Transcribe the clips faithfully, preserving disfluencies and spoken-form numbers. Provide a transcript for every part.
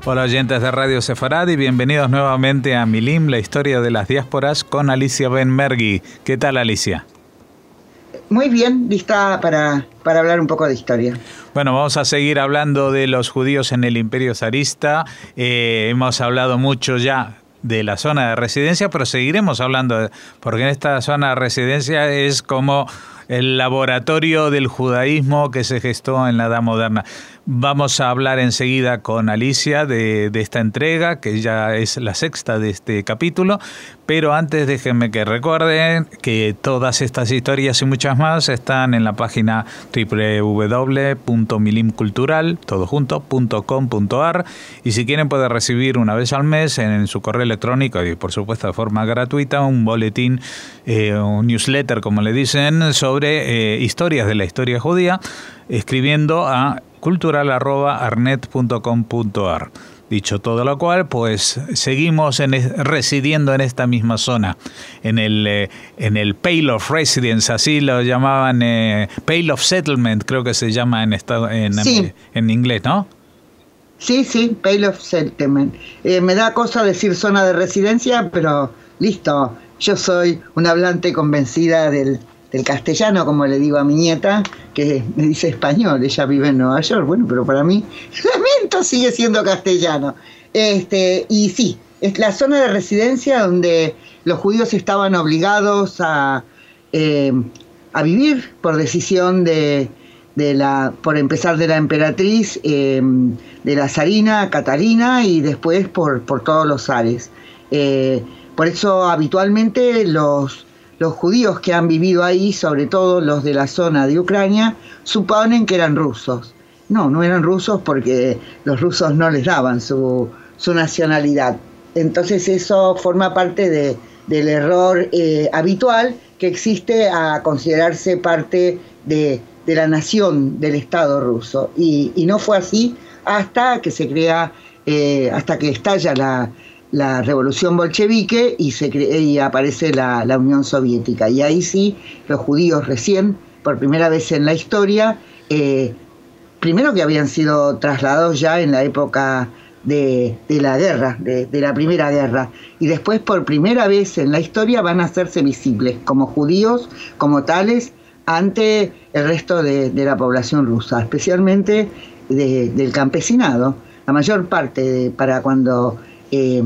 Hola oyentes de Radio Sefarad y bienvenidos nuevamente a Milim, la historia de las diásporas con Alicia Ben-Mergui. ¿Qué tal, Alicia? Muy bien, lista para, para hablar un poco de historia. Bueno, vamos a seguir hablando de los judíos en el Imperio Zarista. Eh, hemos hablado mucho ya de la zona de residencia, pero seguiremos hablando, de, porque en esta zona de residencia es como el laboratorio del judaísmo que se gestó en la Edad Moderna. Vamos a hablar enseguida con Alicia de, de esta entrega, que ya es la sexta de este capítulo, pero antes déjenme que recuerden que todas estas historias y muchas más están en la página doble u doble u doble u punto milimcultural, todo junto, punto com punto ar, y si quieren pueden recibir una vez al mes en, en su correo electrónico y por supuesto de forma gratuita un boletín, eh, un newsletter como le dicen, sobre eh, historias de la historia judía, escribiendo a cultural arroba arnet punto com punto ar. Dicho todo lo cual, pues seguimos en, residiendo en esta misma zona, en el eh, en el Pale of Residence, así lo llamaban, eh, Pale of Settlement, creo que se llama en estado en, sí. en, en inglés, ¿no? Sí, sí, Pale of Settlement. Eh, me da cosa decir zona de residencia, pero listo, yo soy una hablante convencida del del castellano, como le digo a mi nieta, que me dice español, ella vive en Nueva York, bueno, pero para mí, lamento, sigue siendo castellano. Este, y sí, es la zona de residencia donde los judíos estaban obligados a, eh, a vivir por decisión de, de la, por empezar de la emperatriz, eh, de la zarina Catalina, y después por, por todos los zares. Eh, por eso habitualmente los Los judíos que han vivido ahí, sobre todo los de la zona de Ucrania, suponen que eran rusos. No, no eran rusos porque los rusos no les daban su, su nacionalidad. Entonces eso forma parte de, del error eh, habitual que existe a considerarse parte de, de la nación del Estado ruso. Y, y no fue así hasta que se crea, eh, hasta que estalla la... la revolución bolchevique y, se cre- y aparece la, la Unión Soviética. Y ahí sí, los judíos recién, por primera vez en la historia, eh, primero que habían sido trasladados ya en la época de, de la guerra, de, de la Primera Guerra, y después por primera vez en la historia van a hacerse visibles como judíos, como tales, ante el resto de, de la población rusa, especialmente de, del campesinado. La mayor parte, de, para cuando Eh,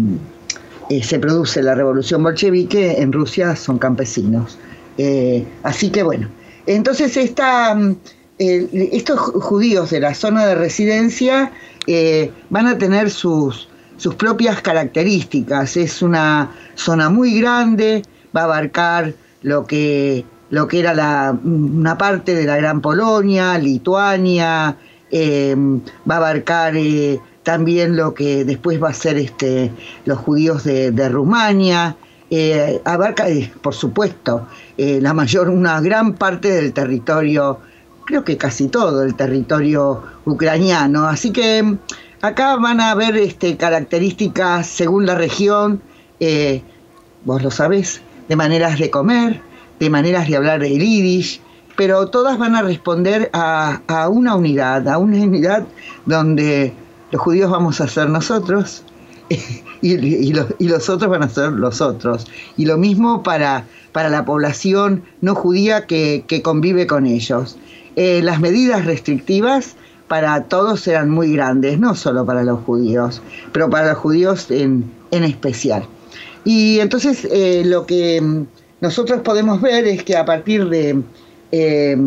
eh, se produce la revolución bolchevique, en Rusia son campesinos. Eh, así que bueno, entonces esta, eh, estos judíos de la zona de residencia eh, van a tener sus, sus propias características. Es una zona muy grande, va a abarcar lo que, lo que era la, una parte de la Gran Polonia, Lituania, eh, va a abarcar eh, también lo que después va a ser este, los judíos de, de Rumania, eh, abarca, eh, por supuesto, eh, la mayor, una gran parte del territorio, creo que casi todo el territorio ucraniano. Así que acá van a haber este, características según la región, eh, vos lo sabés, de maneras de comer, de maneras de hablar el yiddish, pero todas van a responder a, a una unidad, a una unidad donde los judíos vamos a ser nosotros y, y, los, y los otros van a ser los otros. Y lo mismo para, para la población no judía que, que convive con ellos. Eh, las medidas restrictivas para todos eran muy grandes, no solo para los judíos, pero para los judíos en, en especial. Y entonces eh, lo que nosotros podemos ver es que a partir de... Eh,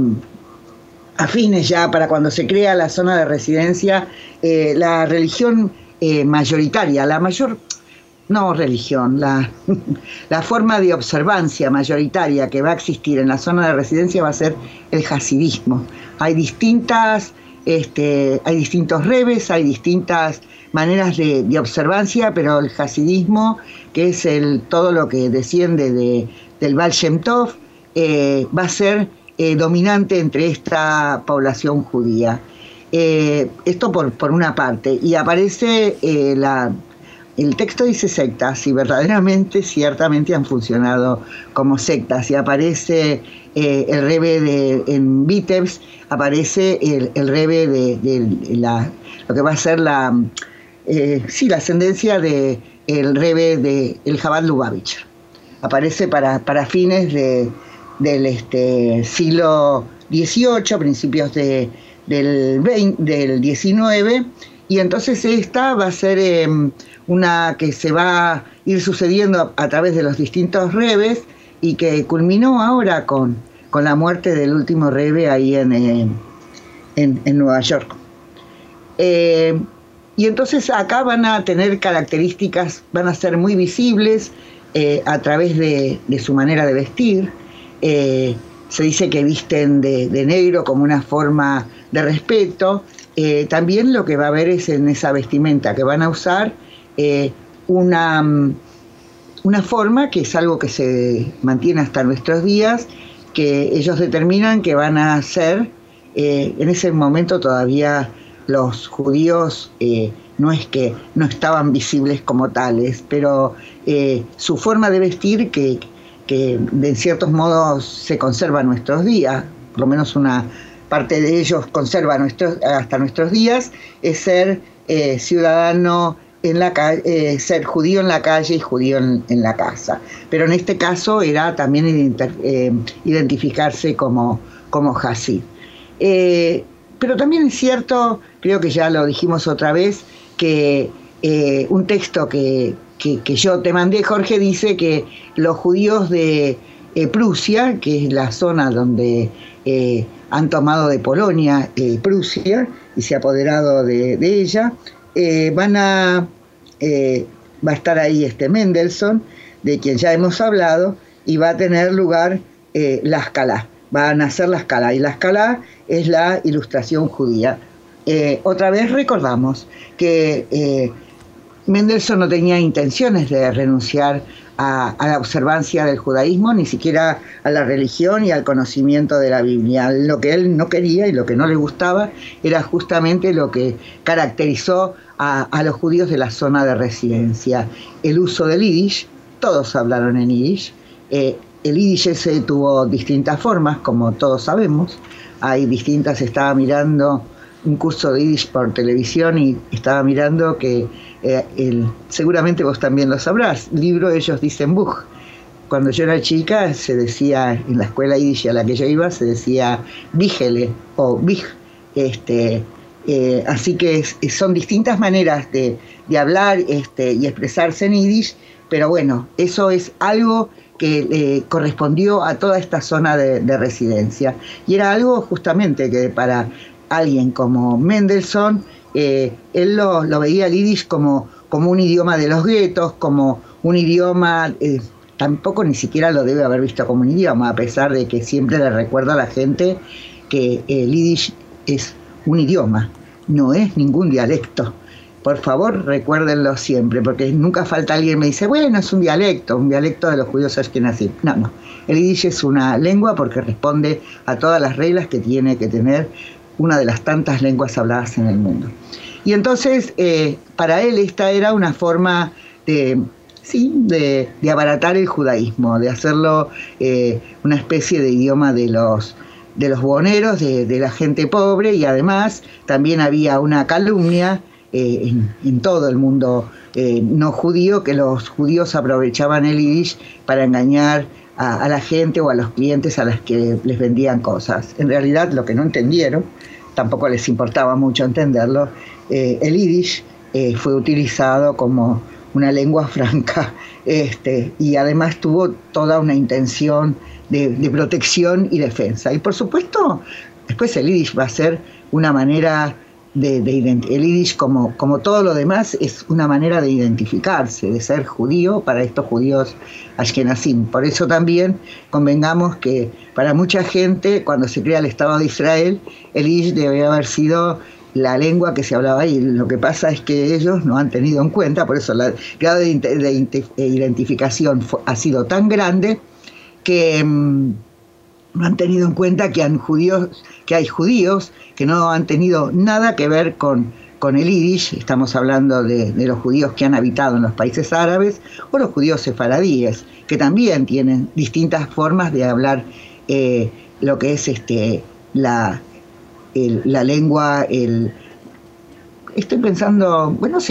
a fines ya, para cuando se crea la zona de residencia, eh, la religión eh, mayoritaria, la mayor, no religión, la, la forma de observancia mayoritaria que va a existir en la zona de residencia va a ser el hasidismo. Hay distintas, este, hay distintos rebes, hay distintas maneras de, de observancia, pero el hasidismo, que es el, todo lo que desciende de, del Baal Shem Tov, eh, va a ser Eh, dominante entre esta población judía. Eh, esto por, por una parte. Y aparece eh, la... El texto dice sectas, y verdaderamente, ciertamente han funcionado como sectas. Y aparece eh, el rebe de, en Vitebsk, aparece el, el rebe de, de la, lo que va a ser la, eh, sí, la ascendencia de el Rebbe de el Chabad Lubavitcher. Aparece para, para fines de, del este, siglo dieciocho, principios de, del, veinte, del diecinueve, y entonces esta va a ser eh, una que se va a ir sucediendo a, a través de los distintos Rebbes y que culminó ahora con, con la muerte del último Rebbe ahí en, en, en, en Nueva York. Eh, y entonces acá van a tener características, van a ser muy visibles eh, a través de, de su manera de vestir. Eh, se dice que visten de, de negro como una forma de respeto. Eh, también lo que va a haber es en esa vestimenta que van a usar eh, una, una forma que es algo que se mantiene hasta nuestros días, que ellos determinan que van a ser, eh, en ese momento todavía los judíos eh, no es que no estaban visibles como tales, pero eh, su forma de vestir que, que de ciertos modos se conserva en nuestros días, por lo menos una parte de ellos conserva nuestros, hasta nuestros días, es ser eh, ciudadano en la calle, eh, ser judío en la calle y judío en, en la casa. Pero en este caso era también ident eh, identificarse como, como Hasid. Eh, pero también es cierto, creo que ya lo dijimos otra vez, que eh, un texto que, que, que yo te mandé, Jorge, dice que los judíos de eh, Prusia, que es la zona donde eh, han tomado de Polonia eh, Prusia y se ha apoderado de, de ella, eh, van a eh, va a estar ahí este Mendelssohn, de quien ya hemos hablado, y va a tener lugar eh, la Escalá, va a nacer la Escalá, y la Escalá es la ilustración judía. Eh, otra vez recordamos que eh, Mendelssohn no tenía intenciones de renunciar a, a la observancia del judaísmo, ni siquiera a la religión y al conocimiento de la Biblia. Lo que él no quería y lo que no le gustaba era justamente lo que caracterizó a, a los judíos de la zona de residencia: el uso del yiddish. Todos hablaron en yiddish. Eh, el yiddish ese tuvo distintas formas, como todos sabemos. Hay distintas, estaba mirando un curso de yiddish por televisión y estaba mirando que eh, el, seguramente vos también lo sabrás, libro Ellos dicen Buch. Cuando yo era chica se decía, en la escuela yiddish a la que yo iba, se decía Bígele o Big. Este, eh, así que es, son distintas maneras de, de hablar este, y expresarse en yiddish, pero bueno, eso es algo que eh, correspondió a toda esta zona de, de residencia. Y era algo justamente que para alguien como Mendelssohn, eh, él lo, lo veía el yiddish como, como un idioma de los guetos, como un idioma, eh, tampoco ni siquiera lo debe haber visto como un idioma, a pesar de que siempre le recuerda a la gente que el yiddish es un idioma, no es ningún dialecto. Por favor, recuérdenlo siempre, porque nunca falta alguien que me dice, bueno, es un dialecto, un dialecto de los judíos ashkenazim. No, no, el yiddish es una lengua porque responde a todas las reglas que tiene que tener una de las tantas lenguas habladas en el mundo. Y entonces, eh, para él esta era una forma de, sí, de, de abaratar el judaísmo, de hacerlo eh, una especie de idioma de los, de los buhoneros, de, de la gente pobre, y además también había una calumnia eh, en, en todo el mundo eh, no judío, que los judíos aprovechaban el yiddish para engañar a, a la gente o a los clientes a las que les vendían cosas. En realidad lo que no entendieron, tampoco les importaba mucho entenderlo, eh, el yiddish eh, fue utilizado como una lengua franca este, y además tuvo toda una intención de, de protección y defensa. Y por supuesto, después el yiddish va a ser una manera de, de el yiddish, como, como todo lo demás, es una manera de identificarse, de ser judío para estos judíos ashkenazim. Por eso también convengamos que para mucha gente, cuando se crea el Estado de Israel, el yiddish debe haber sido la lengua que se hablaba ahí. Lo que pasa es que ellos no han tenido en cuenta, por eso el grado de, de, de identificación fue, ha sido tan grande que mmm, no han tenido en cuenta que, han judíos, que hay judíos que no han tenido nada que ver con, con el yiddish. Estamos hablando de, de los judíos que han habitado en los países árabes o los judíos sefaradíes, que también tienen distintas formas de hablar eh, lo que es este, la, el, la lengua. El, estoy pensando, bueno, sí,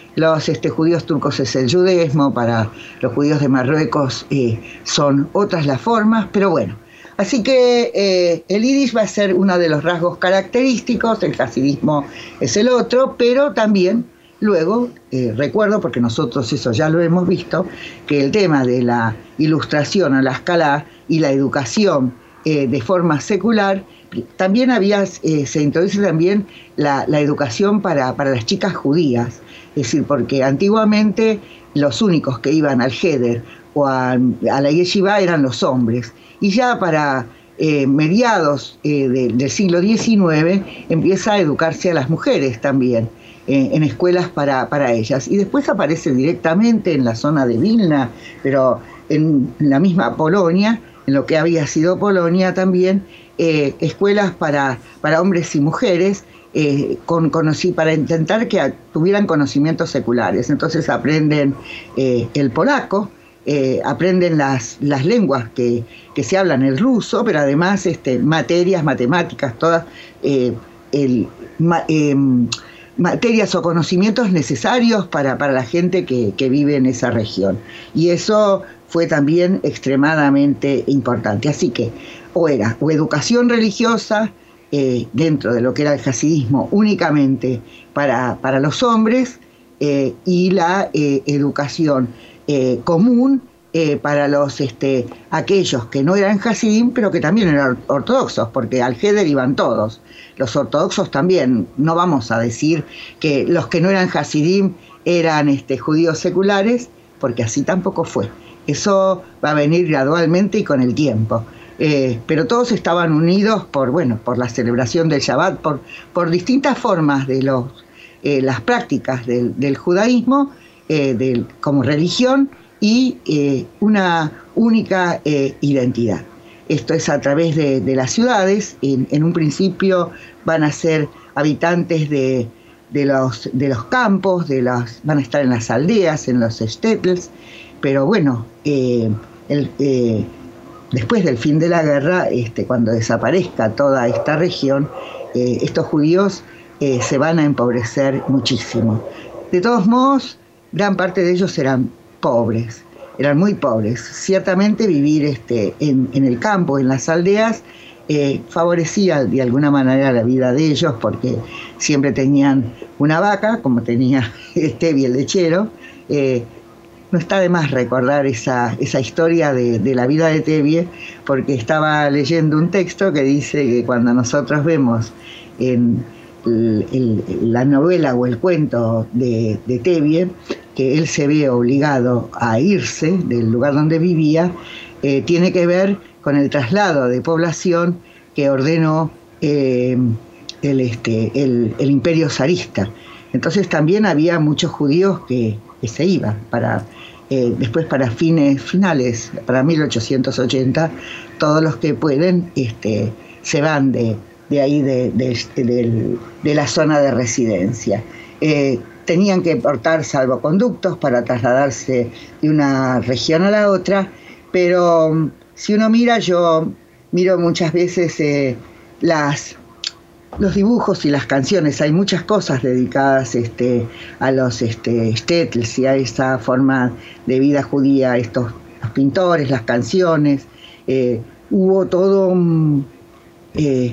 los este, judíos turcos es el judaísmo, para los judíos de Marruecos eh, son otras las formas, pero bueno. Así que eh, el yiddish va a ser uno de los rasgos característicos, el hasidismo es el otro, pero también luego, eh, recuerdo, porque nosotros eso ya lo hemos visto, que el tema de la ilustración a la escala y la educación eh, de forma secular, también había, eh, se introduce también la, la educación para, para las chicas judías, es decir, porque antiguamente los únicos que iban al Heder o a, a la yeshiva eran los hombres, y ya para eh, mediados eh, de, del siglo diecinueve empieza a educarse a las mujeres también, eh, en escuelas para, para ellas, y después aparece directamente en la zona de Vilna, pero en, en la misma Polonia, en lo que había sido Polonia también, eh, escuelas para, para hombres y mujeres, eh, con, conocí, para intentar que tuvieran conocimientos seculares. Entonces aprenden eh, el polaco, eh, aprenden las, las lenguas que, que se hablan, el ruso, pero además este, materias, matemáticas, todas, eh, el, ma, eh, materias o conocimientos necesarios para, para la gente que, que vive en esa región. Y eso fue también extremadamente importante. Así que o era o educación religiosa eh, dentro de lo que era el hasidismo únicamente para, para los hombres, eh, y la eh, educación eh, común eh, para los este, aquellos que no eran hasidim, pero que también eran ortodoxos, porque al Heder iban todos. Los ortodoxos también, no vamos a decir que los que no eran hasidim eran este, judíos seculares, porque así tampoco fue. Eso va a venir gradualmente y con el tiempo. Eh, pero todos estaban unidos por, bueno, por la celebración del Shabbat, por, por distintas formas de los, eh, las prácticas del, del judaísmo eh, del, como religión, y eh, una única eh, identidad. Esto es a través de, de las ciudades. En, en un principio van a ser habitantes de, de, los, de los campos, de las, van a estar en las aldeas, en los shtetls, pero bueno, eh, el, eh, después del fin de la guerra, este, cuando desaparezca toda esta región, eh, estos judíos eh, se van a empobrecer muchísimo. De todos modos, gran parte de ellos eran pobres, eran muy pobres. Ciertamente vivir este, en, en el campo, en las aldeas, eh, favorecía de alguna manera la vida de ellos, porque siempre tenían una vaca, como tenía Tevi el lechero. Eh, no está de más recordar esa, esa historia de, de la vida de Tevi, porque estaba leyendo un texto que dice que cuando nosotros vemos en el, el, la novela o el cuento de, de Tevi, que él se ve obligado a irse del lugar donde vivía, eh, tiene que ver con el traslado de población que ordenó eh, el, este, el, el imperio zarista. Entonces también había muchos judíos que, que se iban para... Eh, después para fines finales, para mil ochocientos ochenta, todos los que pueden este, se van de, de ahí, de, de, de, de la zona de residencia. Eh, tenían que portar salvoconductos para trasladarse de una región a la otra, pero si uno mira, yo miro muchas veces eh, las... los dibujos y las canciones, hay muchas cosas dedicadas este, a los este, shtetls y a esa forma de vida judía, estos los pintores, las canciones. Eh, hubo todo un, eh,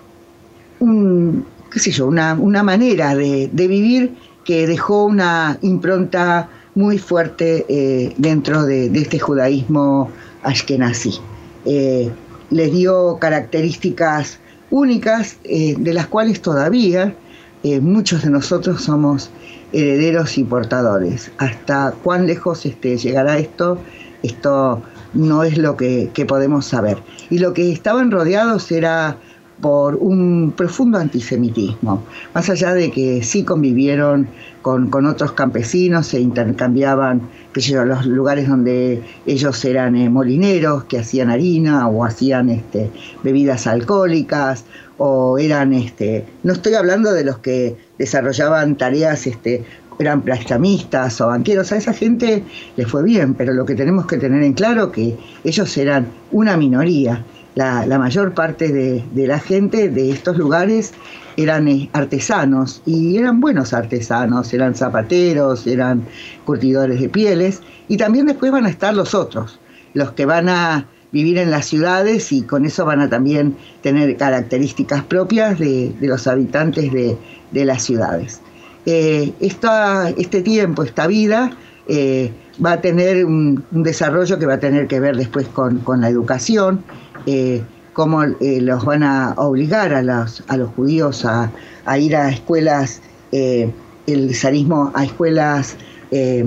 un qué sé yo, una, una manera de, de vivir que dejó una impronta muy fuerte eh, dentro de, de este judaísmo ashkenazí. Eh, les dio características únicas, eh, de las cuales todavía eh, muchos de nosotros somos herederos y portadores. Hasta cuán lejos este, llegará esto, esto no es lo que, que podemos saber. Y lo que estaban rodeados era por un profundo antisemitismo, más allá de que sí convivieron con, con otros campesinos, se intercambiaban, qué sé yo, los lugares donde ellos eran eh, molineros, que hacían harina o hacían este, bebidas alcohólicas, o eran, este, no estoy hablando de los que desarrollaban tareas, este, eran prestamistas o banqueros, a esa gente les fue bien, pero lo que tenemos que tener en claro que ellos eran una minoría. La, la mayor parte de, de la gente de estos lugares eran artesanos, y eran buenos artesanos, eran zapateros, eran curtidores de pieles, y también después van a estar los otros, los que van a vivir en las ciudades y con eso van a también tener características propias de, de los habitantes de, de las ciudades. Eh, esta, este tiempo, esta vida, eh, va a tener un, un desarrollo que va a tener que ver después con, con la educación, eh, cómo eh, los van a obligar a los, a los judíos a, a ir a escuelas, eh, el zarismo a escuelas eh,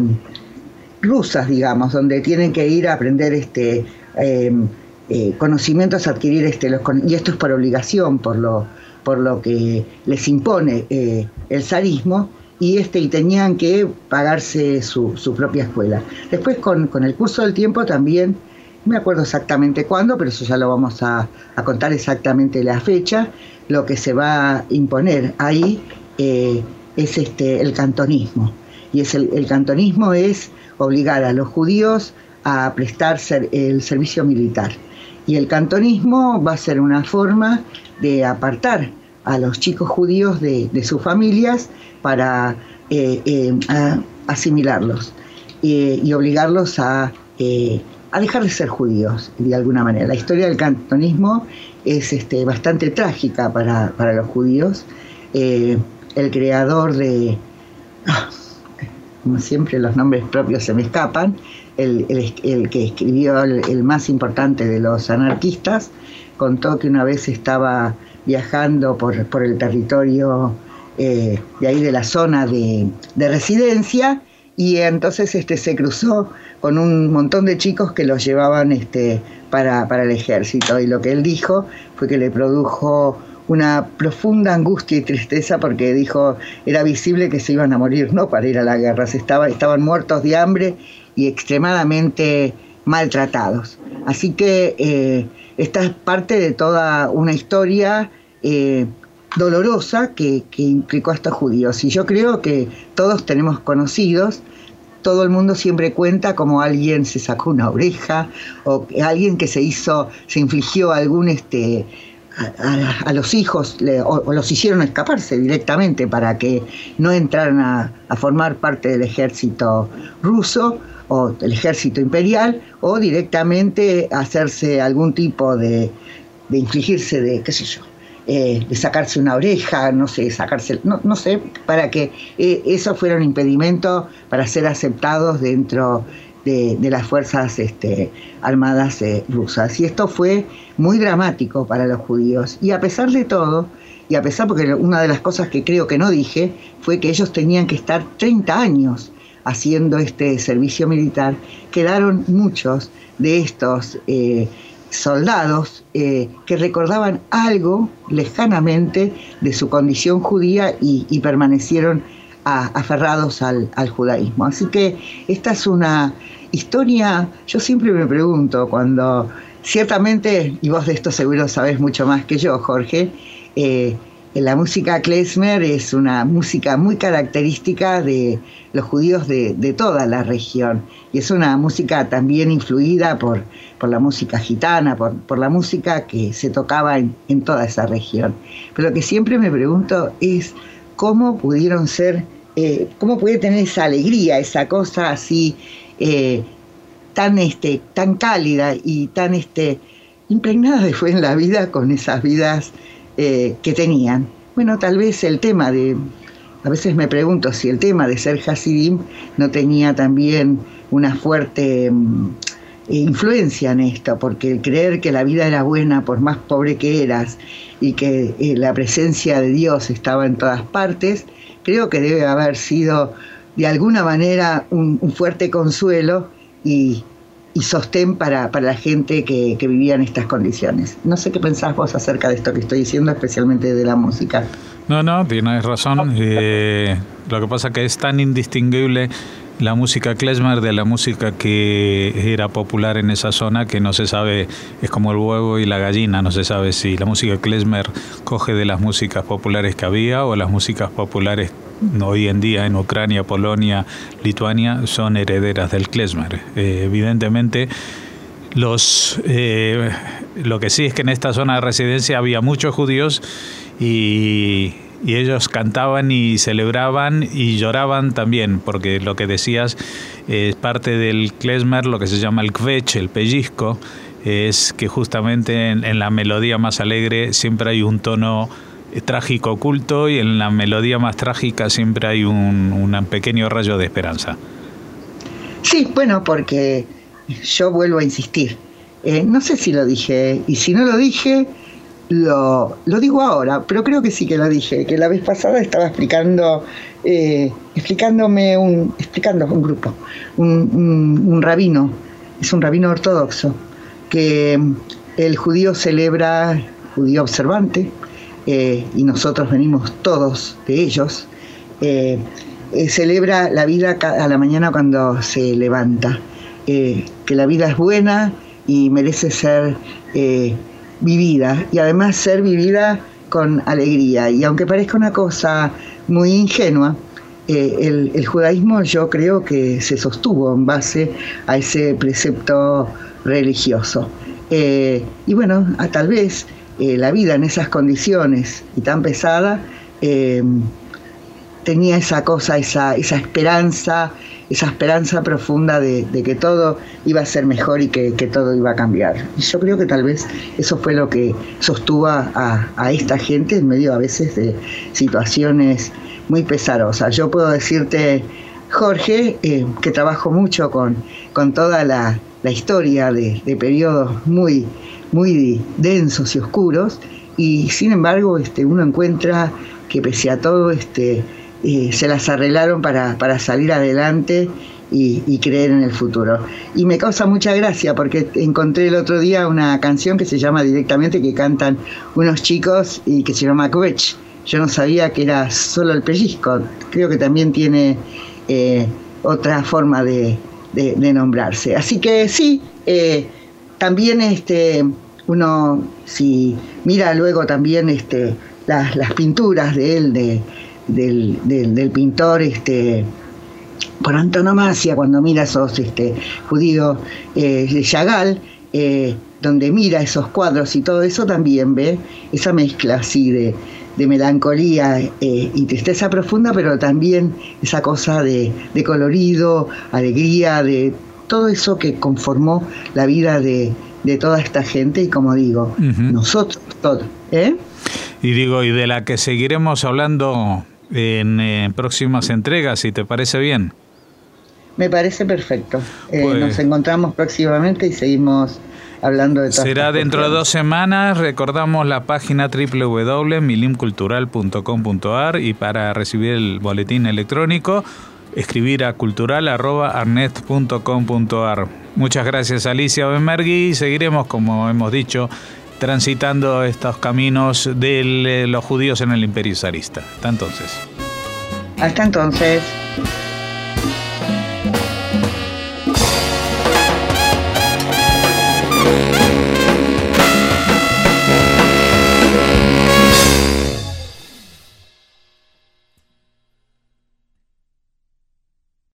rusas, digamos, donde tienen que ir a aprender este Eh, eh, conocimientos, adquirir este los y esto es por obligación, por lo por lo que les impone eh, el zarismo, y este y tenían que pagarse su, su propia escuela. Después con, con el curso del tiempo también, no me acuerdo exactamente cuándo, pero eso ya lo vamos a, a contar exactamente la fecha, lo que se va a imponer ahí eh, es este el cantonismo, y es el, el cantonismo es obligar a los judíos a prestar ser, el servicio militar. Y el cantonismo va a ser una forma de apartar a los chicos judíos de, de sus familias para eh, eh, a asimilarlos eh, y obligarlos a, eh, a dejar de ser judíos de alguna manera. La historia del cantonismo es este, bastante trágica para, para los judíos. Eh, el creador de... Ah, como siempre los nombres propios se me escapan, el, el, el que escribió el, el más importante de los anarquistas, contó que una vez estaba viajando por, por el territorio eh, de ahí de la zona de, de residencia, y entonces este, se cruzó con un montón de chicos que los llevaban este, para, para el ejército, y lo que él dijo fue que le produjo una profunda angustia y tristeza, porque dijo, era visible que se iban a morir, no para ir a la guerra, se estaba, estaban muertos de hambre y extremadamente maltratados. Así que eh, esta es parte de toda una historia eh, dolorosa que, que implicó a estos judíos. Y yo creo que todos tenemos conocidos, todo el mundo siempre cuenta como alguien se sacó una oreja, o alguien que se hizo, se infligió algún este A, a, a los hijos le, o, o los hicieron escaparse directamente para que no entraran a, a formar parte del ejército ruso o del ejército imperial, o directamente hacerse algún tipo de, de infligirse de, qué sé yo, eh, de sacarse una oreja, no sé, sacarse, no, no sé, para que eh, eso fuera un impedimento para ser aceptados dentro De, de las fuerzas este, armadas eh, rusas. Y esto fue muy dramático para los judíos. Y a pesar de todo, y a pesar, porque una de las cosas que creo que no dije, fue que ellos tenían que estar treinta años haciendo este servicio militar, quedaron muchos de estos eh, soldados eh, que recordaban algo lejanamente de su condición judía y, y permanecieron A, aferrados al, al judaísmo. Así que esta es una historia, yo siempre me pregunto, cuando ciertamente, y vos de esto seguro sabés mucho más que yo, Jorge, eh, la música klezmer es una música muy característica de los judíos de, de toda la región, y es una música también influida por, por la música gitana, por, por la música que se tocaba en, en toda esa región. Pero lo que siempre me pregunto es cómo pudieron ser, eh, cómo puede tener esa alegría, esa cosa así eh, tan este, tan cálida y tan este, impregnada de fe en la vida, con esas vidas eh, que tenían. Bueno, tal vez el tema de, a veces me pregunto si el tema de ser Hasidim no tenía también una fuerte um, influencia en esto, porque el creer que la vida era buena por más pobre que eras, y que eh, la presencia de Dios estaba en todas partes, creo que debe haber sido de alguna manera un, un fuerte consuelo y, y sostén para, para la gente que, que vivía en estas condiciones. No sé qué pensás vos acerca de esto que estoy diciendo, especialmente de la música. No, no, tienes razón. Eh, lo que pasa es que es tan indistinguible la música klezmer de la música que era popular en esa zona, que no se sabe, es como el huevo y la gallina, no se sabe si la música klezmer coge de las músicas populares que había, o las músicas populares hoy en día en Ucrania, Polonia, Lituania son herederas del klezmer. Eh, evidentemente Los, eh, lo que sí es que en esta zona de residencia había muchos judíos y, y ellos cantaban y celebraban y lloraban también, porque lo que decías es parte del klezmer, lo que se llama el kvetch, el pellizco, es que justamente en, en la melodía más alegre siempre hay un tono trágico oculto y en la melodía más trágica siempre hay un, un pequeño rayo de esperanza. Sí, bueno, porque yo vuelvo a insistir. Eh, no sé si lo dije, y si no lo dije, lo, lo digo ahora, pero creo que sí que lo dije, que la vez pasada estaba explicando, eh, explicándome un, explicando un grupo, un, un, un rabino, es un rabino ortodoxo, que el judío celebra, judío observante, eh, y nosotros venimos todos de ellos, eh, eh, celebra la vida a la mañana cuando se levanta, eh, que la vida es buena y merece ser eh, vivida, y además ser vivida con alegría. Y aunque parezca una cosa muy ingenua, eh, el, el judaísmo yo creo que se sostuvo en base a ese precepto religioso. Eh, y bueno, a, tal vez eh, la vida en esas condiciones y tan pesada eh, tenía esa cosa, esa, esa esperanza, esa esperanza profunda de, de que todo iba a ser mejor y que, que todo iba a cambiar. Y yo creo que tal vez eso fue lo que sostuvo a, a esta gente en medio a veces de situaciones muy pesarosas. Yo puedo decirte, Jorge, eh, que trabajo mucho con, con toda la, la historia de, de periodos muy, muy densos y oscuros, y sin embargo este, uno encuentra que pese a todo este, eh, se las arreglaron para, para salir adelante y, y creer en el futuro. Y me causa mucha gracia porque encontré el otro día una canción que se llama directamente, que cantan unos chicos y que se llama Kvetch. Yo no sabía que era solo el pellizco, creo que también tiene eh, otra forma de, de, de nombrarse. Así que sí, eh, también este, uno, si mira luego también este, las, las pinturas de él, de, del, del, del pintor este, por antonomasia, cuando mira esos este, judíos eh, de Chagall, eh, donde mira esos cuadros y todo eso, también ve esa mezcla así de de melancolía eh, y tristeza profunda, pero también esa cosa de, de colorido, alegría, de todo eso que conformó la vida de, de toda esta gente, y como digo, uh-huh. nosotros todos, ¿eh? Y digo, y de la que seguiremos hablando en eh, próximas entregas, si te parece bien. Me parece perfecto. Eh, pues, nos encontramos próximamente y seguimos hablando de todo. Será dentro de dos semanas. Recordamos la página doble u doble u doble u punto milim cultural punto com punto a r, y para recibir el boletín electrónico escribir a cultural arroba arnet punto com punto a r. Muchas gracias, Alicia Obenmergui, y seguiremos, como hemos dicho, transitando estos caminos de los judíos en el Imperio Zarista. Hasta entonces. Hasta entonces.